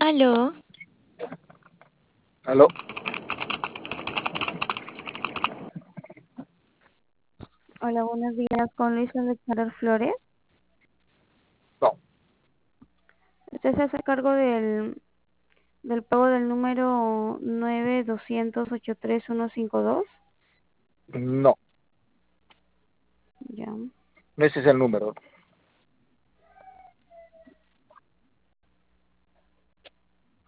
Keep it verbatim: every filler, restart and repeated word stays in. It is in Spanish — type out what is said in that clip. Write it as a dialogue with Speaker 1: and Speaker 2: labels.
Speaker 1: Aló,
Speaker 2: ¿Aló?
Speaker 3: Hola, buenos días, con Luis Alexander Flores.
Speaker 2: No,
Speaker 3: Usted se hace cargo del, del pago del número nueve doscientos ochenta y tres mil ciento cincuenta y dos.
Speaker 2: no,
Speaker 3: Ya.
Speaker 2: no ese es el número.